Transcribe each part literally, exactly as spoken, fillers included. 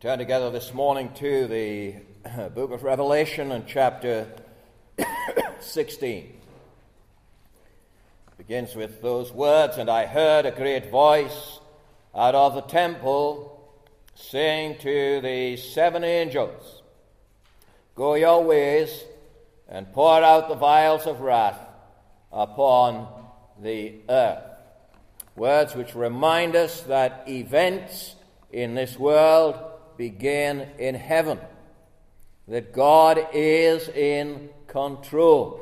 Turn together this morning to the book of Revelation and chapter sixteen. It begins with those words, "And I heard a great voice out of the temple saying to the seven angels, Go your ways and pour out the vials of wrath upon the earth." Words which remind us that events in this world begin in heaven, that God is in control.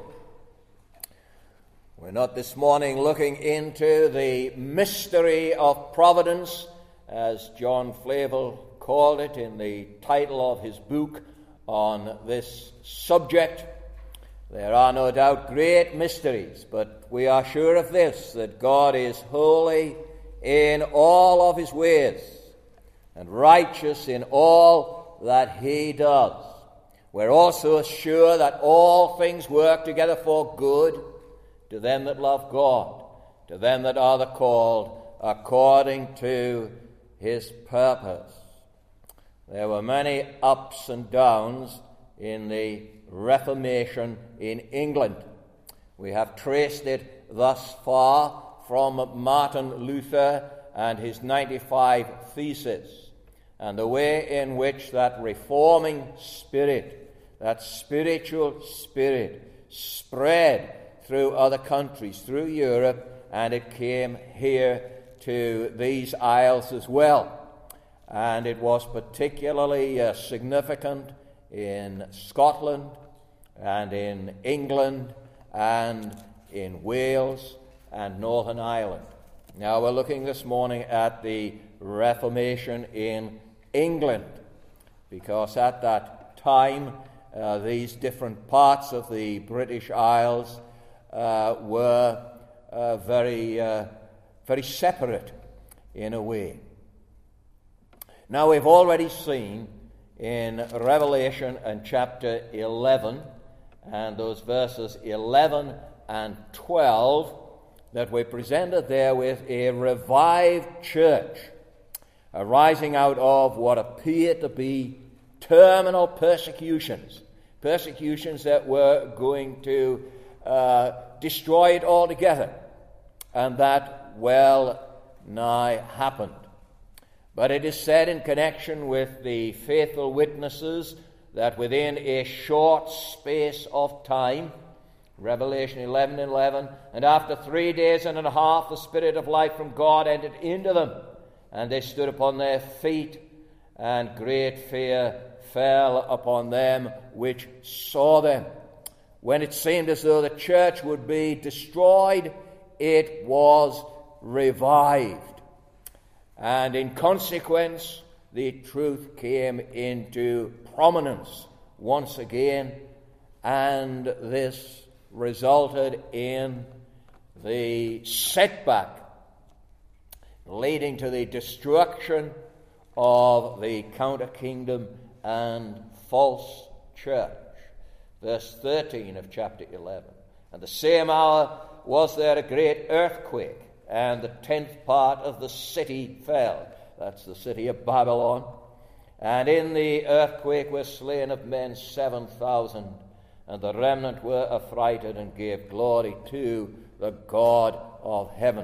We're not this morning looking into the mystery of providence, as John Flavel called it in the title of his book on this subject. There are no doubt great mysteries, but we are sure of this, that God is holy in all of his ways and righteous in all that he does. We're also sure that all things work together for good to them that love God, to them that are the called according to his purpose. There were many ups and downs in the Reformation in England. We have traced it thus far from Martin Luther and his ninety-five Theses, and the way in which that reforming spirit, that spiritual spirit, spread through other countries, through Europe, and it came here to these isles as well. And it was particularly uh, significant in Scotland and in England and in Wales and Northern Ireland. Now we're looking this morning at the Reformation in England, because at that time uh, these different parts of the British Isles uh, were uh, very, uh, very separate in a way. Now we've already seen in Revelation and chapter eleven and those verses eleven and twelve that we're presented there with a revived church arising out of what appeared to be terminal persecutions, persecutions that were going to uh, destroy it altogether, and that well nigh happened. But it is said in connection with the faithful witnesses that within a short space of time, Revelation eleven and eleven, and after three days and a half the Spirit of life from God entered into them, and they stood upon their feet, and great fear fell upon them which saw them. When it seemed as though the church would be destroyed, it was revived. And in consequence, the truth came into prominence once again, and this resulted in the setback leading to the destruction of the counter-kingdom and false church. Verse thirteen of chapter eleven. "And the same hour was there a great earthquake, and the tenth part of the city fell." That's the city of Babylon. "And in the earthquake were slain of men seven thousand, and the remnant were affrighted and gave glory to the God of heaven."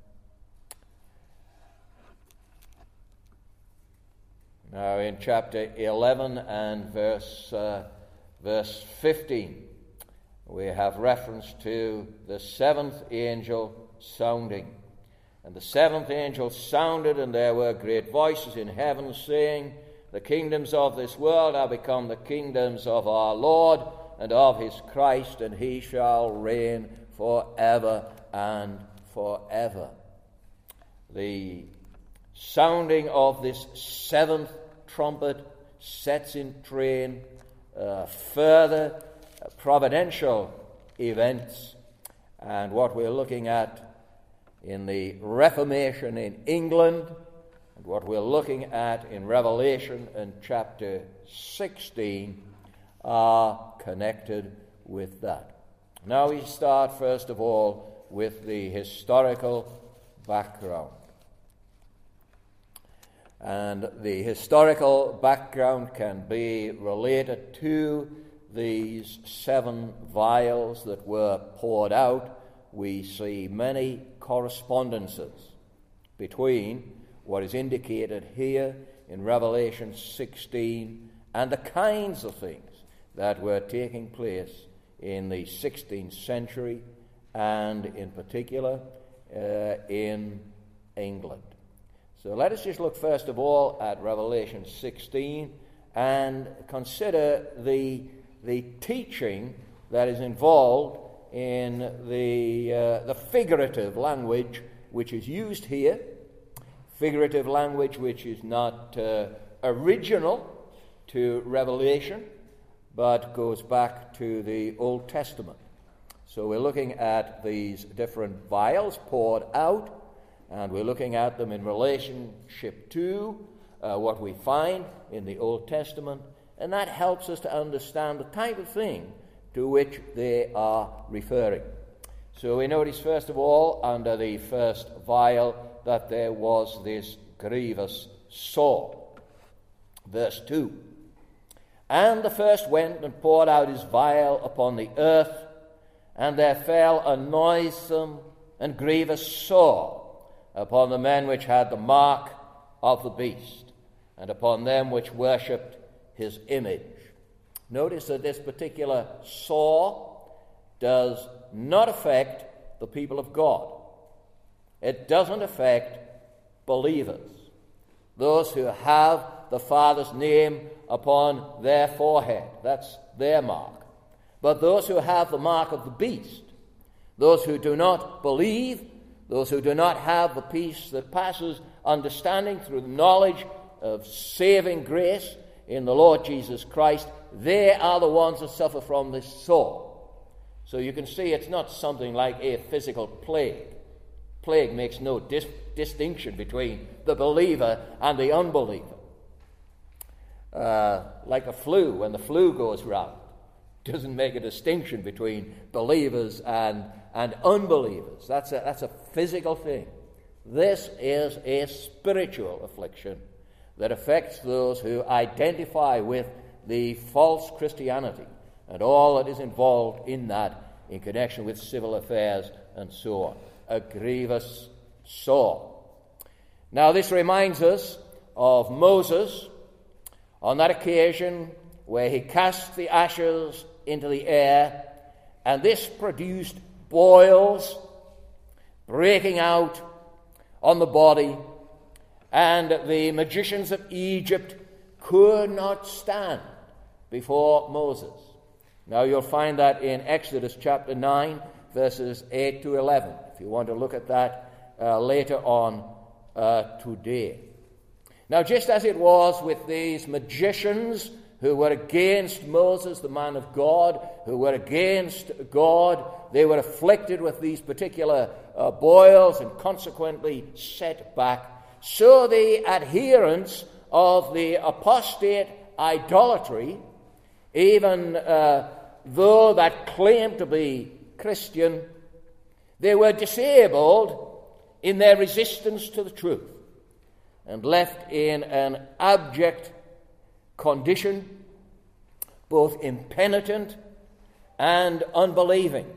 Now in chapter eleven and verse, uh, verse fifteen, we have reference to the seventh angel sounding. "And the seventh angel sounded, and there were great voices in heaven saying, The kingdoms of this world are become the kingdoms of our Lord and of his Christ, and he shall reign forever and forever." The sounding of this seventh trumpet sets in train uh, further uh, providential events, and what we're looking at in the Reformation in England, and what we're looking at in Revelation in chapter sixteen are connected with that. Now we start first of all with the historical background. And the historical background can be related to these seven vials that were poured out. We see many correspondences between what is indicated here in Revelation sixteen and the kinds of things that were taking place in the sixteenth century and in particular uh, in England. So let us just look first of all at Revelation sixteen and consider the, the teaching that is involved in the, uh, the figurative language which is used here, figurative language which is not uh, original to Revelation, but goes back to the Old Testament. So we're looking at these different vials poured out, and we're looking at them in relationship to uh, what we find in the Old Testament, and that helps us to understand the type of thing to which they are referring. So we notice, first of all, under the first vial, that there was this grievous sore. Verse two. And the first went and poured out his vial upon the earth, and there fell a noisome and grievous sore upon the men which had the mark of the beast, and upon them which worshipped his image. Notice that this particular sore does not affect the people of God. It doesn't affect believers, those who have the Father's name upon their forehead. That's their mark. But those who have the mark of the beast, those who do not believe, those who do not have the peace that passes understanding through the knowledge of saving grace in the Lord Jesus Christ, they are the ones that suffer from this sore. So you can see it's not something like a physical plague. Plague makes no dis- distinction between the believer and the unbeliever. Uh, like a flu, when the flu goes round, doesn't make a distinction between believers and, and unbelievers. That's a, that's a physical thing. This is a spiritual affliction that affects those who identify with the false Christianity and all that is involved in that in connection with civil affairs and so on. A grievous sore. Now this reminds us of Moses on that occasion where he cast the ashes into the air, and this produced boils breaking out on the body, and the magicians of Egypt could not stand before Moses. Now you'll find that in Exodus chapter nine, verses eight to eleven, if you want to look at that uh, later on uh, today. Now, just as it was with these magicians who were against Moses, the man of God, who were against God, they were afflicted with these particular uh, boils and consequently set back, so the adherents of the apostate idolatry, even uh, though that claimed to be Christian, they were disabled in their resistance to the truth and left in an abject condition, both impenitent and unbelieving.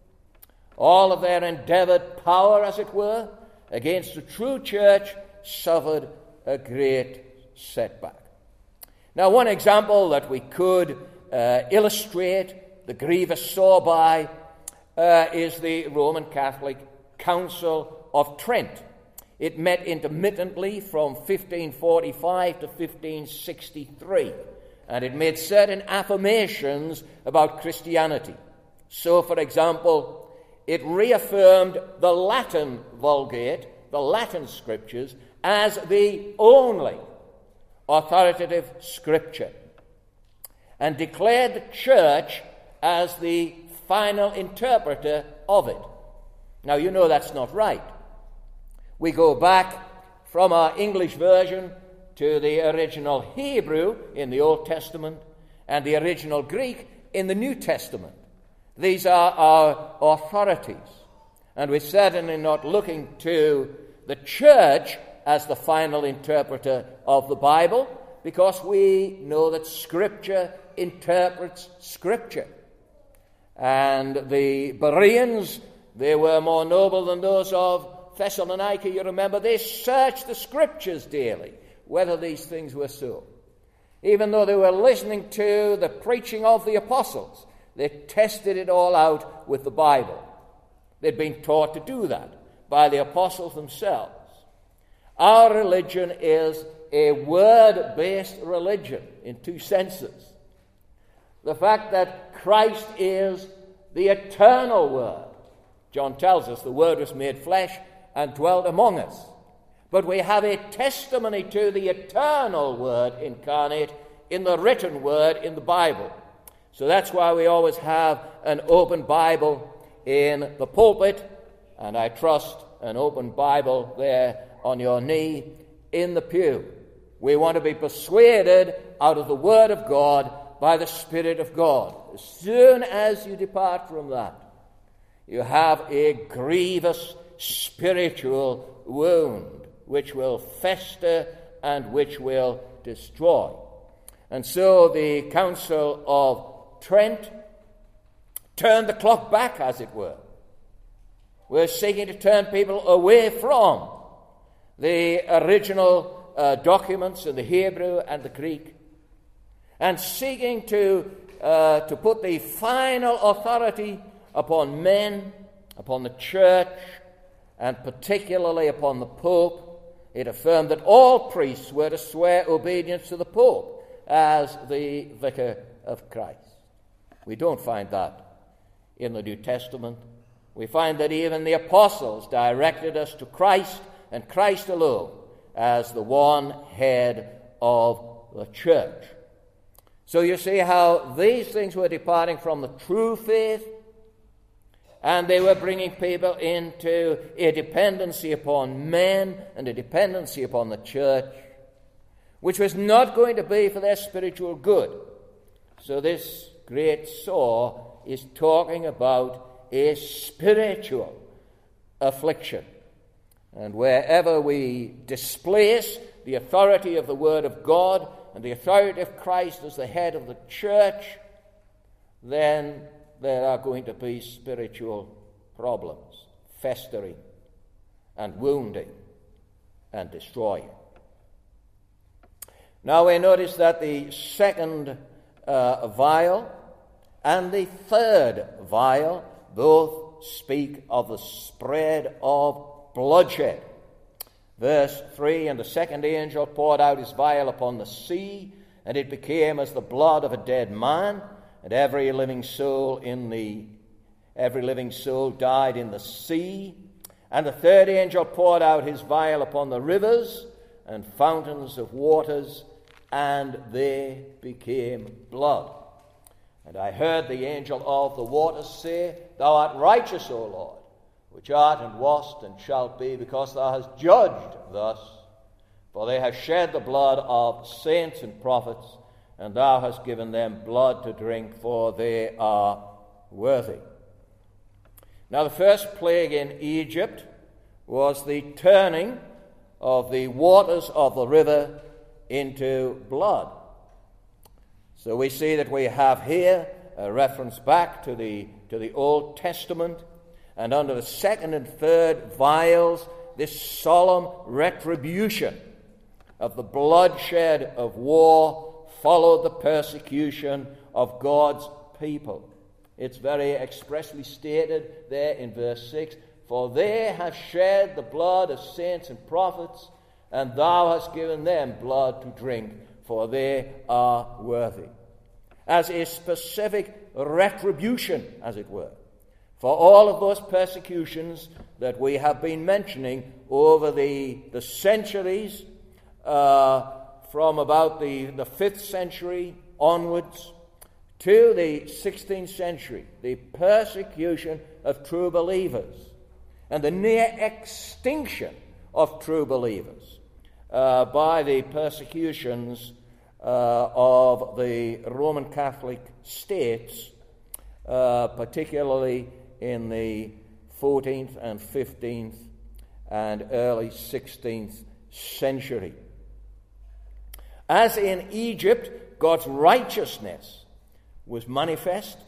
All of their endeavored power, as it were, against the true church suffered a great setback. Now, one example that we could uh, illustrate the grievous sore by uh, is the Roman Catholic Council of Trent. It met intermittently from fifteen forty-five to fifteen sixty-three, and it made certain affirmations about Christianity. So, for example, it reaffirmed the Latin Vulgate, the Latin scriptures, as the only authoritative scripture, and declared the church as the final interpreter of it. Now, you know that's not right. We go back from our English version to the original Hebrew in the Old Testament and the original Greek in the New Testament. These are our authorities, and we're certainly not looking to the church as the final interpreter of the Bible, because we know that Scripture interprets Scripture. And the Bereans, they were more noble than those of Thessalonica. You remember, they searched the Scriptures daily, whether these things were so. Even though they were listening to the preaching of the apostles, they tested it all out with the Bible. They'd been taught to do that by the apostles themselves. Our religion is a word-based religion in two senses. The fact that Christ is the eternal Word. John tells us the Word was made flesh and dwelt among us. But we have a testimony to the eternal Word incarnate in the written Word in the Bible. So that's why we always have an open Bible in the pulpit, and I trust an open Bible there on your knee in the pew. We want to be persuaded out of the Word of God by the Spirit of God. As soon as you depart from that, you have a grievous spiritual wound which will fester and which will destroy. And so the Council of Trent turned the clock back, as it were. We're seeking to turn people away from the original uh, documents in the Hebrew and the Greek, and seeking to, uh, to put the final authority upon men, upon the church, and particularly upon the Pope. It affirmed that all priests were to swear obedience to the Pope as the vicar of Christ. We don't find that in the New Testament. We find that even the apostles directed us to Christ and Christ alone as the one head of the church. So you see how these things were departing from the true faith, and they were bringing people into a dependency upon men and a dependency upon the church, which was not going to be for their spiritual good. So this great saw is talking about a spiritual affliction. And wherever we displace the authority of the Word of God and the authority of Christ as the head of the church, then there are going to be spiritual problems, festering and wounding and destroying. Now we notice that the second uh, vial and the third vial both speak of the spread of bloodshed. Verse three, and the second angel poured out his vial upon the sea, and it became as the blood of a dead man, and every living soul in the every living soul died in the sea. And the third angel poured out his vial upon the rivers and fountains of waters, and they became blood. And I heard the angel of the waters say, Thou art righteous, O Lord, which art and wast and shalt be, because thou hast judged thus. For they have shed the blood of saints and prophets, and thou hast given them blood to drink, for they are worthy. Now the first plague in Egypt was the turning of the waters of the river into blood. So we see that we have here a reference back to the, to the Old Testament, and under the second and third vials, this solemn retribution of the bloodshed of war followed the persecution of God's people. It's very expressly stated there in verse six, For they have shed the blood of saints and prophets, and thou hast given them blood to drink, for they are worthy. As a specific retribution, as it were, for all of those persecutions that we have been mentioning over the, the centuries, uh, from about the, the fifth century onwards to the sixteenth century, the persecution of true believers and the near extinction of true believers uh, by the persecutions uh, of the Roman Catholic states, uh, particularly in the fourteenth and fifteenth and early sixteenth century. As in Egypt, God's righteousness was manifest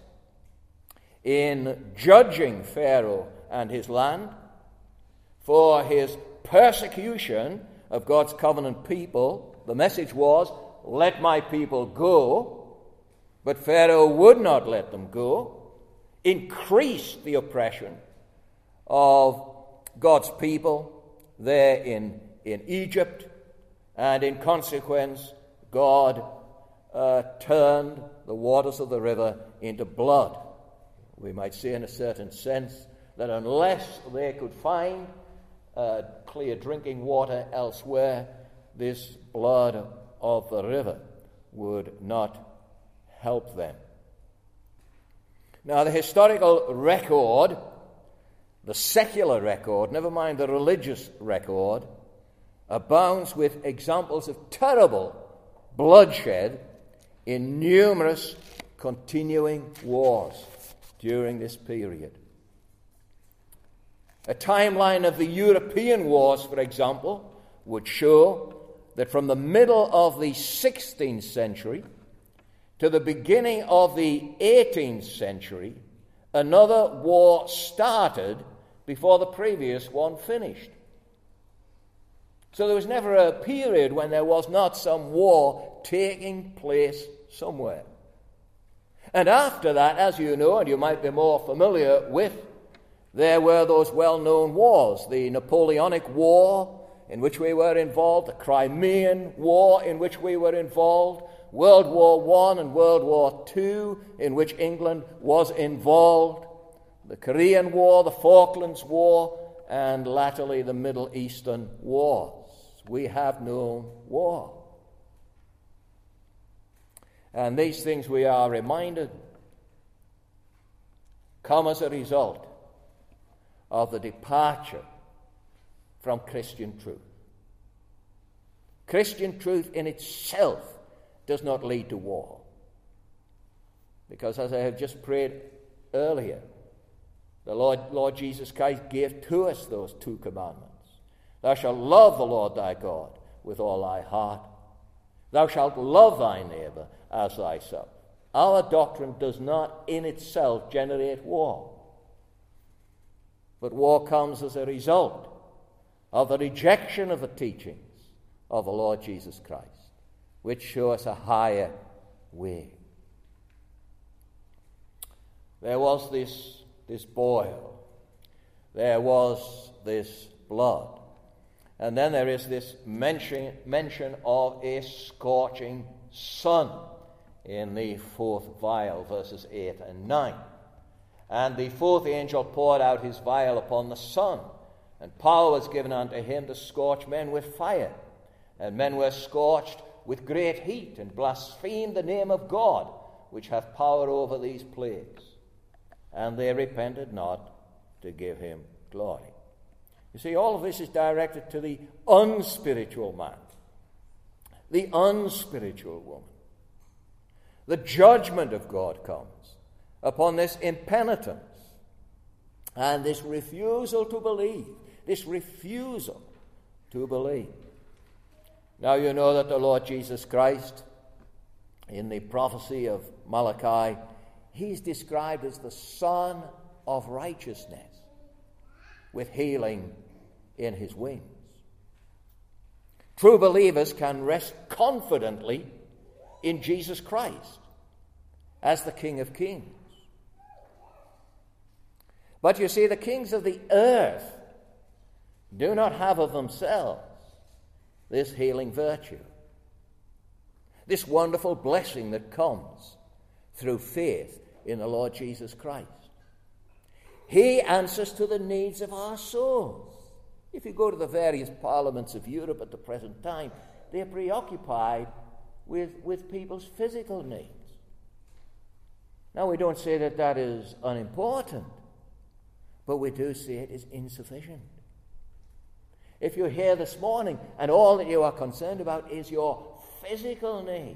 in judging Pharaoh and his land for his persecution of God's covenant people. The message was, let my people go. But Pharaoh would not let them go, increased the oppression of God's people there in, in Egypt, and in consequence, God uh, turned the waters of the river into blood. We might say in a certain sense that unless they could find uh, clear drinking water elsewhere, this blood of the river would not help them. Now, the historical record, the secular record, never mind the religious record, abounds with examples of terrible bloodshed in numerous continuing wars during this period. A timeline of the European wars, for example, would show that from the middle of the sixteenth century to the beginning of the eighteenth century, another war started before the previous one finished. So there was never a period when there was not some war taking place somewhere. And after that, as you know, and you might be more familiar with, there were those well-known wars, the Napoleonic War, in which we were involved, the Crimean War, in which we were involved, World War One and World War Two, in which England was involved, the Korean War, the Falklands War, and latterly the Middle Eastern wars. We have known war. And these things, we are reminded, come as a result of the departure from Christian truth. Christian truth in itself does not lead to war. Because as I have just prayed earlier, the Lord, Lord Jesus Christ gave to us those two commandments. Thou shalt love the Lord thy God with all thy heart. Thou shalt love thy neighbor as thyself. Our doctrine does not in itself generate war. But war comes as a result of the rejection of the teachings of the Lord Jesus Christ, which show us a higher way. There was this, this boil. There was this blood. And then there is this mention, mention of a scorching sun in the fourth vial, verses eight and nine. And the fourth angel poured out his vial upon the sun, and power was given unto him to scorch men with fire. And men were scorched with great heat, and blasphemed the name of God, which hath power over these plagues. And they repented not to give him glory. You see, all of this is directed to the unspiritual man, the unspiritual woman. The judgment of God comes upon this impenitence and this refusal to believe, this refusal to believe. Now you know that the Lord Jesus Christ, in the prophecy of Malachi, he's described as the Son of Righteousness, with healing in his wings. True believers can rest confidently in Jesus Christ as the King of Kings. But you see, the kings of the earth do not have of themselves this healing virtue, this wonderful blessing that comes through faith in the Lord Jesus Christ. He answers to the needs of our souls. If you go to the various parliaments of Europe at the present time, they're preoccupied with, with people's physical needs. Now, we don't say that that is unimportant, but we do say it is insufficient. If you're here this morning and all that you are concerned about is your physical needs,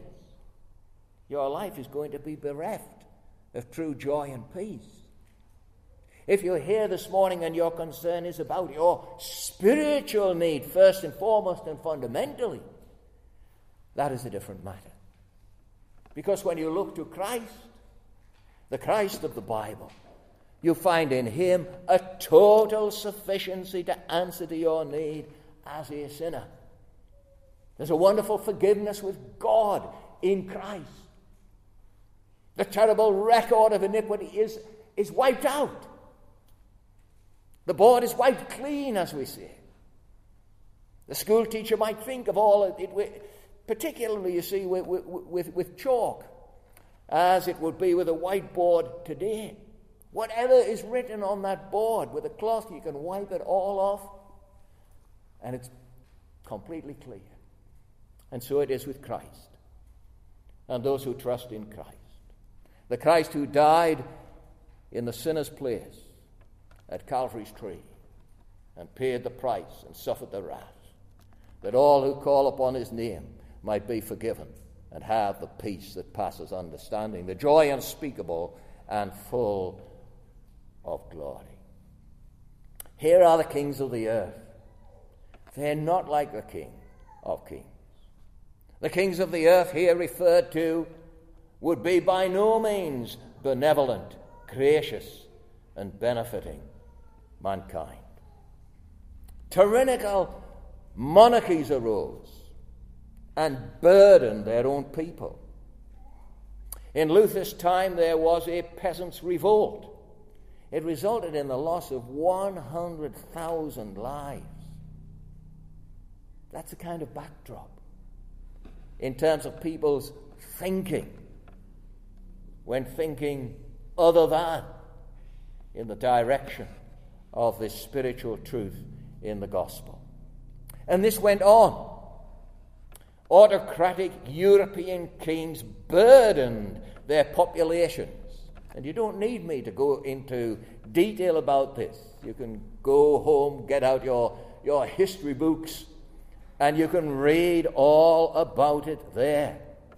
your life is going to be bereft of true joy and peace. If you're here this morning and your concern is about your spiritual need, first and foremost and fundamentally, that is a different matter. Because when you look to Christ, the Christ of the Bible, you find in him a total sufficiency to answer to your need as a sinner. There's a wonderful forgiveness with God in Christ. The terrible record of iniquity is, is wiped out. The board is wiped clean, as we say. The school teacher might think of all of it, particularly, you see, with, with, with chalk, as it would be with a whiteboard today. Whatever is written on that board with a cloth, you can wipe it all off, and it's completely clear. And so it is with Christ and those who trust in Christ. The Christ who died in the sinner's place at Calvary's tree and paid the price and suffered the wrath, that all who call upon his name might be forgiven and have the peace that passes understanding, the joy unspeakable and full of glory. Here are the kings of the earth. They're not like the King of Kings. The kings of the earth here referred to would be by no means benevolent, gracious, and benefiting mankind. Tyrannical monarchies arose and burdened their own people. In Luther's time, there was a peasants' revolt. It resulted in the loss of one hundred thousand lives. That's the kind of backdrop in terms of people's thinking, when thinking other than in the direction of this spiritual truth in the gospel. And this went on. Autocratic European kings burdened their populations. And you don't need me to go into detail about this. You can go home, get out your, your history books, and you can read all about it there.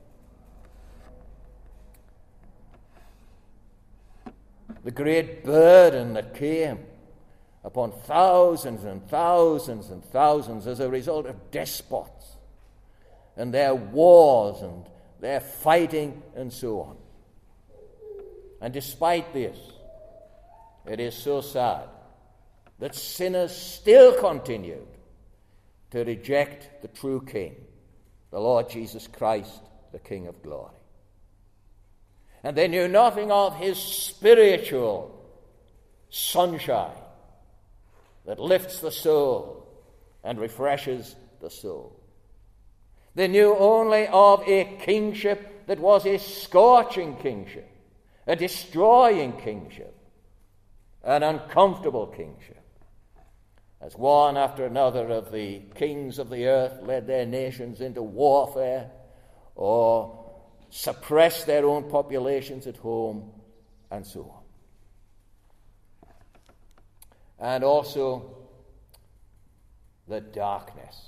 The great burden that came upon thousands and thousands and thousands as a result of despots and their wars and their fighting and so on. And despite this, it is so sad that sinners still continued to reject the true King, the Lord Jesus Christ, the King of glory. And they knew nothing of his spiritual sunshine that lifts the soul and refreshes the soul. They knew only of a kingship that was a scorching kingship, a destroying kingship, an uncomfortable kingship. As one after another of the kings of the earth led their nations into warfare or suppressed their own populations at home and so on. And also the darkness.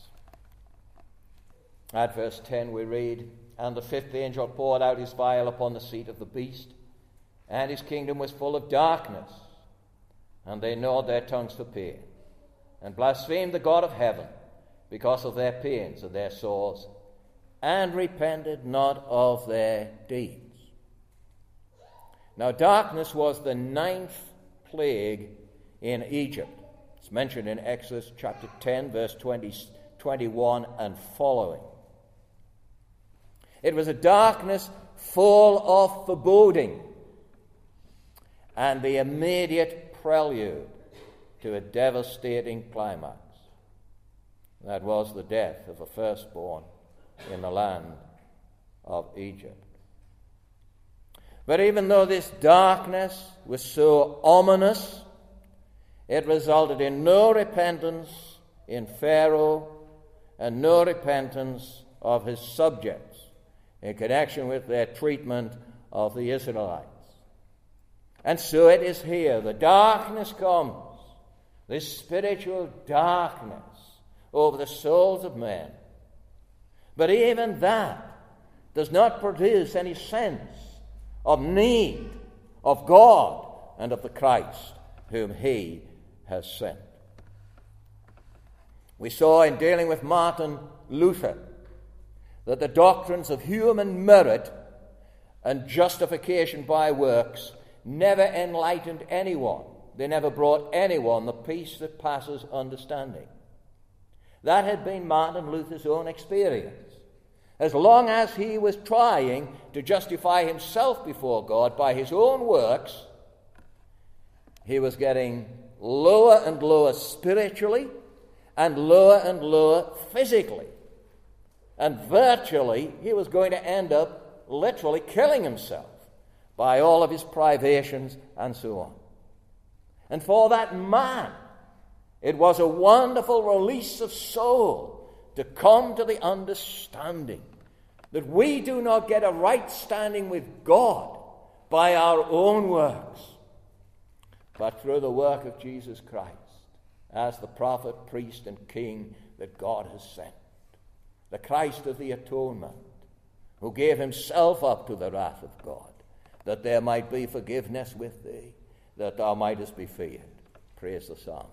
At verse ten we read, "And the fifth angel poured out his vial upon the seat of the beast, and his kingdom was full of darkness, and they gnawed their tongues for pain, and blasphemed the God of heaven because of their pains and their sores, and repented not of their deeds." Now darkness was the ninth plague in Egypt. It's mentioned in Exodus chapter ten, verse twenty, twenty-one and following. It was a darkness full of foreboding and the immediate prelude to a devastating climax. That was the death of the firstborn in the land of Egypt. But even though this darkness was so ominous, it resulted in no repentance in Pharaoh and no repentance of his subjects in connection with their treatment of the Israelites. And so it is here. The darkness comes, this spiritual darkness over the souls of men. But even that does not produce any sense of need of God and of the Christ whom he has sent. We saw in dealing with Martin Luther that the doctrines of human merit and justification by works never enlightened anyone. They never brought anyone the peace that passes understanding. That had been Martin Luther's own experience. As long as he was trying to justify himself before God by his own works, he was getting lower and lower spiritually and lower and lower physically. And virtually, he was going to end up literally killing himself by all of his privations and so on. And for that man, it was a wonderful release of soul to come to the understanding that we do not get a right standing with God by our own works, but through the work of Jesus Christ as the prophet, priest, and king that God has sent. The Christ of the atonement, who gave himself up to the wrath of God, that there might be forgiveness with thee, that thou mightest be feared. Praise the psalmist.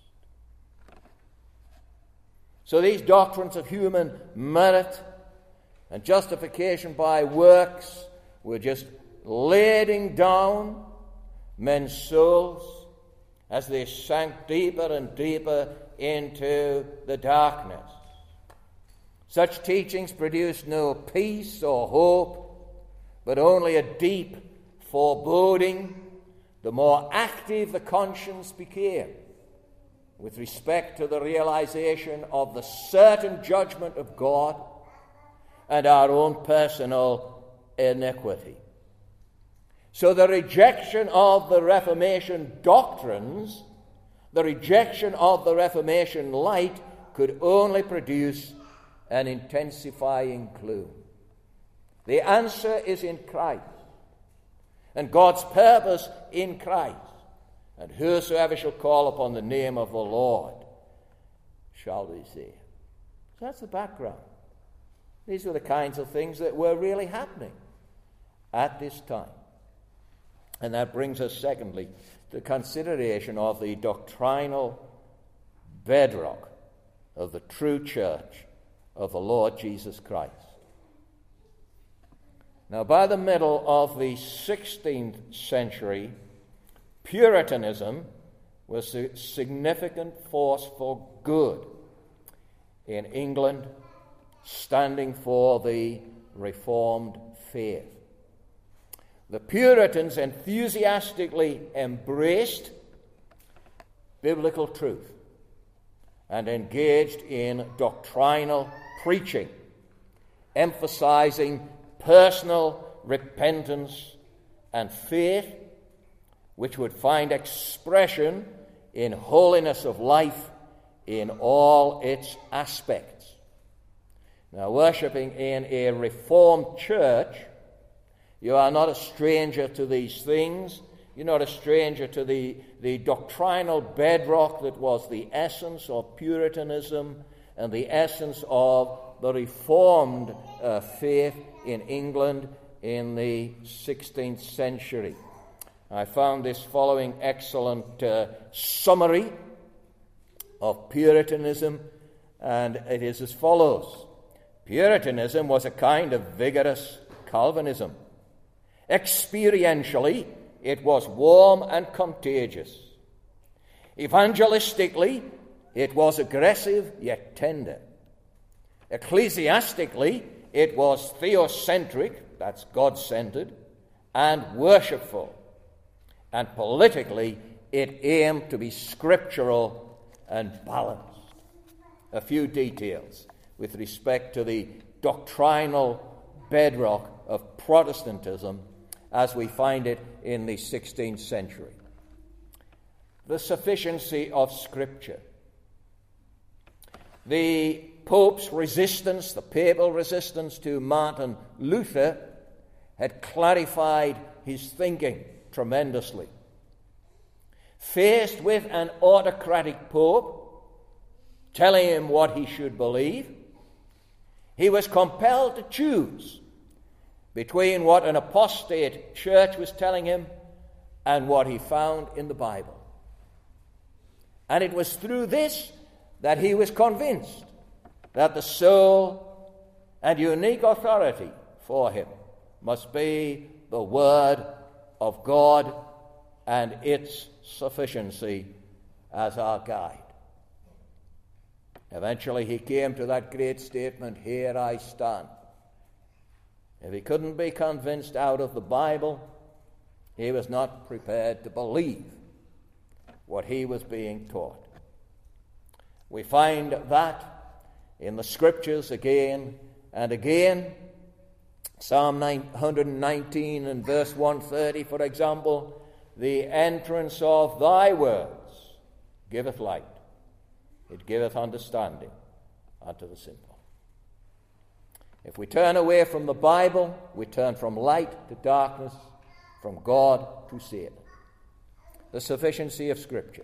So these doctrines of human merit and justification by works were just lading down men's souls as they sank deeper and deeper into the darkness. Such teachings produced no peace or hope, but only a deep foreboding, the more active the conscience became with respect to the realization of the certain judgment of God and our own personal iniquity. So the rejection of the Reformation doctrines, the rejection of the Reformation light, could only produce an intensifying gloom. The answer is in Christ, and God's purpose in Christ. And whosoever shall call upon the name of the Lord shall be saved. So that's the background. These were the kinds of things that were really happening at this time. And that brings us, secondly, to consideration of the doctrinal bedrock of the true church of the Lord Jesus Christ. Now, by the middle of the sixteenth century, Puritanism was a significant force for good in England, standing for the Reformed faith. The Puritans enthusiastically embraced biblical truth and engaged in doctrinal preaching, emphasizing personal repentance and faith, which would find expression in holiness of life in all its aspects. Now, worshipping in a Reformed church, you are not a stranger to these things. You're not a stranger to the, the doctrinal bedrock that was the essence of Puritanism and the essence of the Reformed uh, faith in England in the sixteenth century. I found this following excellent uh, summary of Puritanism, and it is as follows. Puritanism was a kind of vigorous Calvinism. Experientially, it was warm and contagious. Evangelistically, it was aggressive yet tender. Ecclesiastically, it was theocentric, that's God-centered, and worshipful. And politically, it aimed to be scriptural and balanced. A few details with respect to the doctrinal bedrock of Protestantism as we find it in the sixteenth century. The sufficiency of Scripture. The Pope's resistance, the papal resistance to Martin Luther, had clarified his thinking tremendously. Faced with an autocratic pope telling him what he should believe, he was compelled to choose between what an apostate church was telling him and what he found in the Bible. And it was through this that he was convinced that the sole and unique authority for him must be the Word of God and its sufficiency as our guide. Eventually he came to that great statement, "Here I stand." If he couldn't be convinced out of the Bible, he was not prepared to believe what he was being taught. We find that in the Scriptures again and again. Psalm one nineteen and verse one thirty, for example, "The entrance of thy words giveth light. It giveth understanding unto the simple." If we turn away from the Bible, we turn from light to darkness, from God to Satan. The sufficiency of Scripture.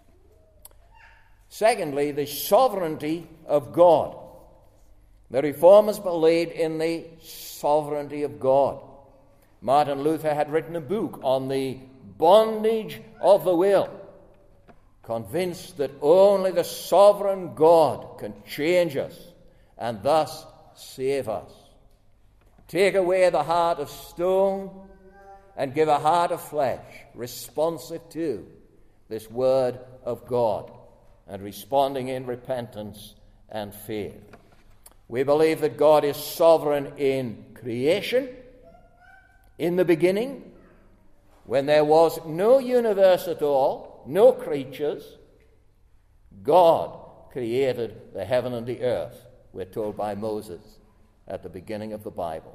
Secondly, the sovereignty of God. The Reformers believed in the sovereignty of God. Martin Luther had written a book on the bondage of the will, convinced that only the sovereign God can change us and thus save us. Take away the heart of stone and give a heart of flesh, responsive to this word of God and responding in repentance and faith. We believe that God is sovereign in creation. In the beginning, when there was no universe at all, no creatures, God created the heaven and the earth, we're told by Moses at the beginning of the Bible.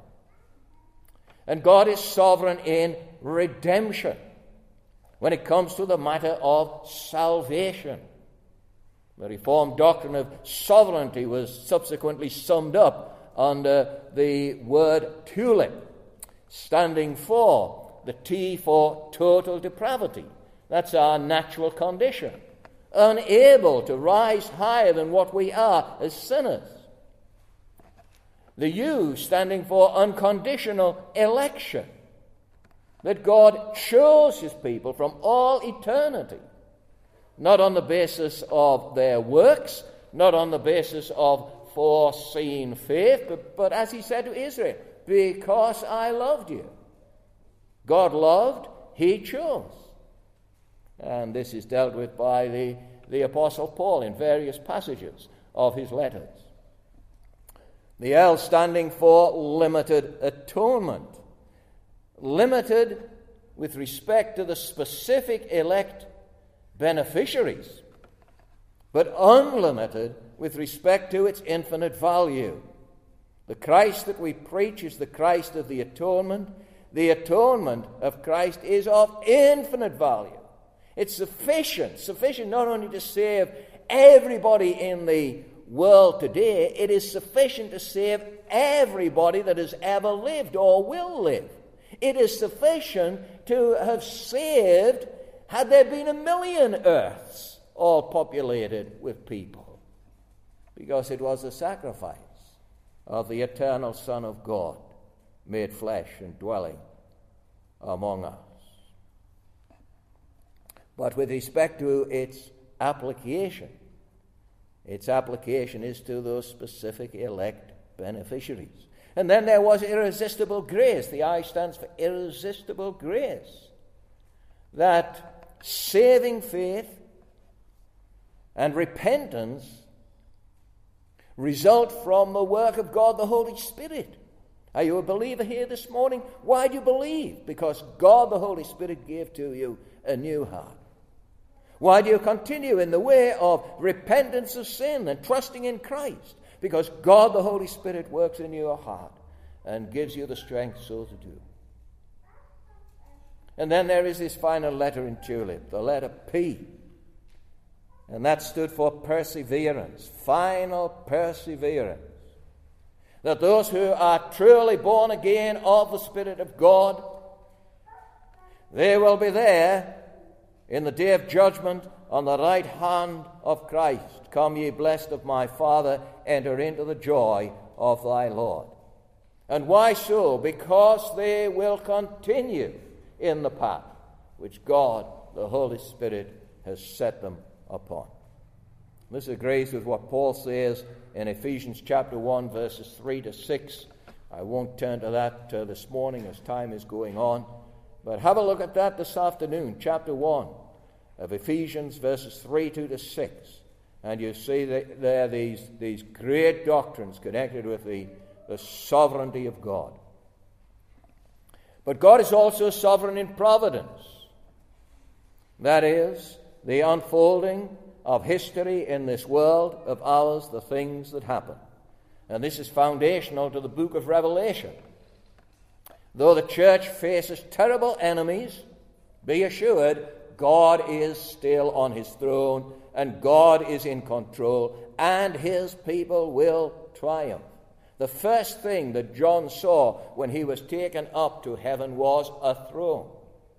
And God is sovereign in redemption when it comes to the matter of salvation. The Reformed doctrine of sovereignty was subsequently summed up under the word tulip, standing for the T for total depravity. That's our natural condition, unable to rise higher than what we are as sinners. The U standing for unconditional election, that God chose his people from all eternity, not on the basis of their works, not on the basis of foreseen faith, but, but as he said to Israel, because I loved you. God loved, he chose. And this is dealt with by the, the Apostle Paul in various passages of his letters. The L standing for limited atonement. Limited with respect to the specific elect beneficiaries, but unlimited with respect to its infinite value. The Christ that we preach is the Christ of the atonement. The atonement of Christ is of infinite value. It's sufficient, sufficient not only to save everybody in the world today, it is sufficient to save everybody that has ever lived or will live. It is sufficient to have saved, had there been a million earths all populated with people, because it was the sacrifice of the eternal Son of God made flesh and dwelling among us. But with respect to its application, its application is to those specific elect beneficiaries. And then there was irresistible grace. The I stands for irresistible grace. That saving faith and repentance result from the work of God the Holy Spirit. Are you a believer here this morning? Why do you believe? Because God the Holy Spirit gave to you a new heart. Why do you continue in the way of repentance of sin and trusting in Christ? Because God the Holy Spirit works in your heart and gives you the strength so to do. And then there is this final letter in tulip, the letter P. And that stood for perseverance, final perseverance. That those who are truly born again of the Spirit of God, they will be there in the day of judgment on the right hand of Christ. Come ye blessed of my Father, enter into the joy of thy Lord. And why so? Because they will continue in the path which God, the Holy Spirit, has set them upon. This agrees with what Paul says in Ephesians chapter one, verses three to six. I won't turn to that uh, this morning as time is going on, but have a look at that this afternoon, chapter one of Ephesians, verses three to six. And you see that there are these, these great doctrines connected with the, the sovereignty of God. But God is also sovereign in providence. That is, the unfolding of history in this world of ours, the things that happen. And this is foundational to the book of Revelation. Though the church faces terrible enemies, be assured God is still on his throne, and God is in control, and his people will triumph. The first thing that John saw when he was taken up to heaven was a throne.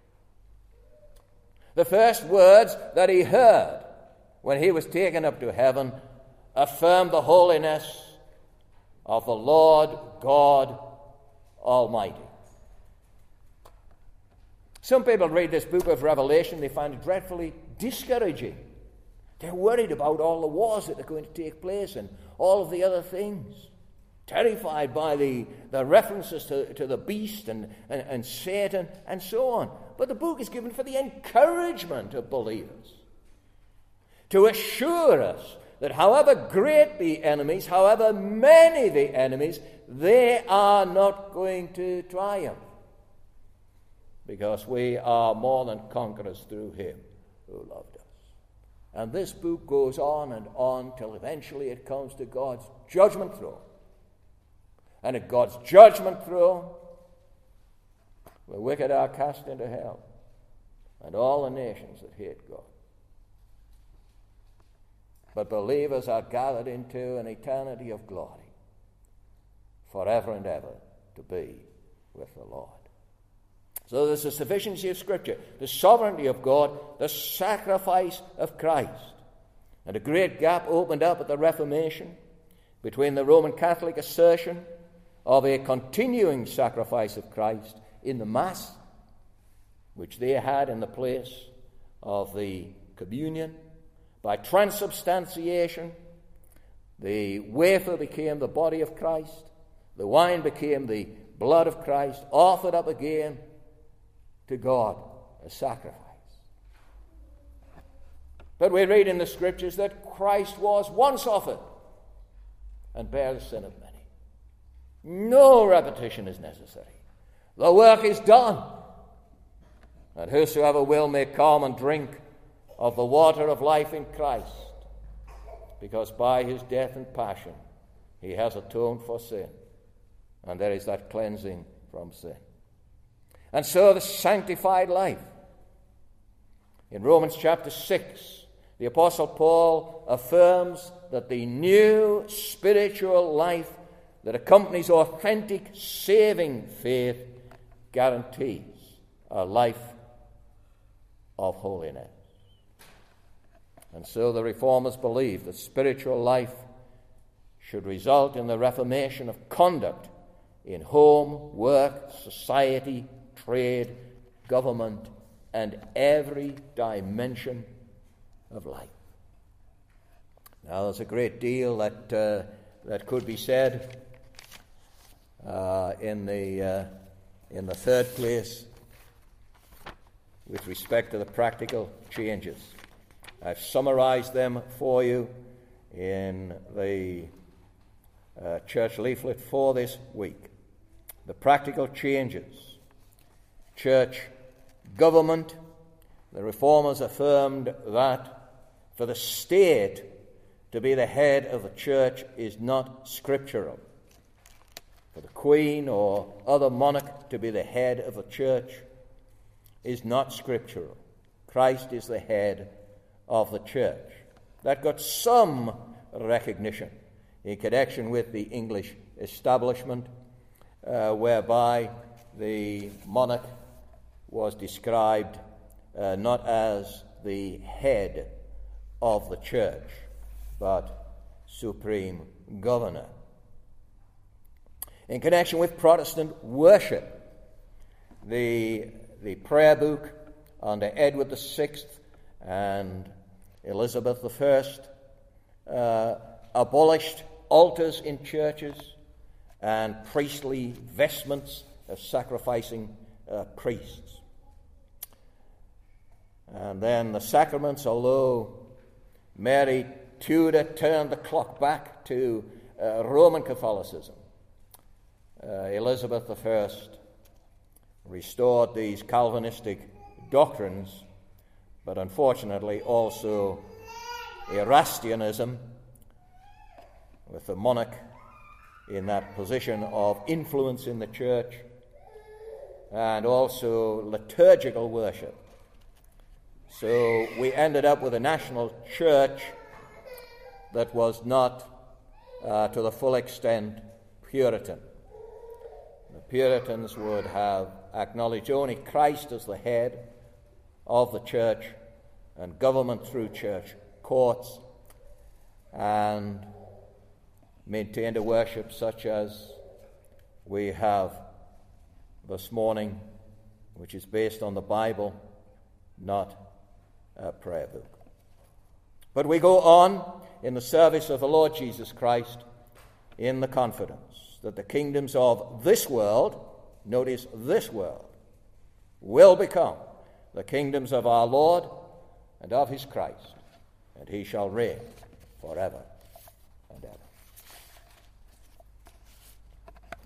The first words that he heard when he was taken up to heaven affirmed the holiness of the Lord God Almighty. Some people read this book of Revelation, they find it dreadfully discouraging. They're worried about all the wars that are going to take place and all of the other things. Terrified by the, the references to, to the beast and, and, and Satan and so on. But the book is given for the encouragement of believers, to assure us that however great the enemies, however many the enemies, they are not going to triumph, because we are more than conquerors through him who loved us. And this book goes on and on till eventually it comes to God's judgment throne. And at God's judgment throne, the wicked are cast into hell, and all the nations that hate God. But believers are gathered into an eternity of glory, forever and ever to be with the Lord. So there's the sufficiency of Scripture, the sovereignty of God, the sacrifice of Christ. And a great gap opened up at the Reformation between the Roman Catholic assertion of a continuing sacrifice of Christ in the Mass, which they had in the place of the communion. By transubstantiation, the wafer became the body of Christ, the wine became the blood of Christ, offered up again to God as sacrifice. But we read in the Scriptures that Christ was once offered and bare the sin of many. No repetition is necessary. The work is done. And whosoever will may come and drink of the water of life in Christ, because by his death and passion he has atoned for sin, and there is that cleansing from sin. And so the sanctified life. In Romans chapter six, the Apostle Paul affirms that the new spiritual life that accompanies authentic saving faith guarantees a life of holiness. And so the Reformers believe that spiritual life should result in the reformation of conduct in home, work, society, trade, government, and every dimension of life. Now, there's a great deal that uh, that could be said uh, in the uh, in the third place with respect to the practical changes. I've summarized them for you in the uh, church leaflet for this week. The practical changes. Church government. The Reformers affirmed that for the state to be the head of the church is not scriptural. For the Queen or other monarch to be the head of the church is not scriptural. Christ is the head of the church. That got some recognition in connection with the English establishment, uh, whereby the monarch was described uh, not as the head of the church, but supreme governor. In connection with Protestant worship, the, the prayer book under Edward the Sixth and Elizabeth the First uh, abolished altars in churches and priestly vestments of sacrificing uh, priests. And then the sacraments, although Mary Tudor turned the clock back to uh, Roman Catholicism, uh, Elizabeth the First restored these Calvinistic doctrines, but unfortunately also Erastianism, with the monarch in that position of influence in the church, and also liturgical worship. So we ended up with a national church that was not uh, to the full extent Puritan. The Puritans would have acknowledged only Christ as the head of the church and government through church courts, and maintained a worship such as we have this morning, which is based on the Bible, not a prayer book. But we go on in the service of the Lord Jesus Christ in the confidence that the kingdoms of this world, notice this world, will become the kingdoms of our Lord and of his Christ, and he shall reign forever and ever.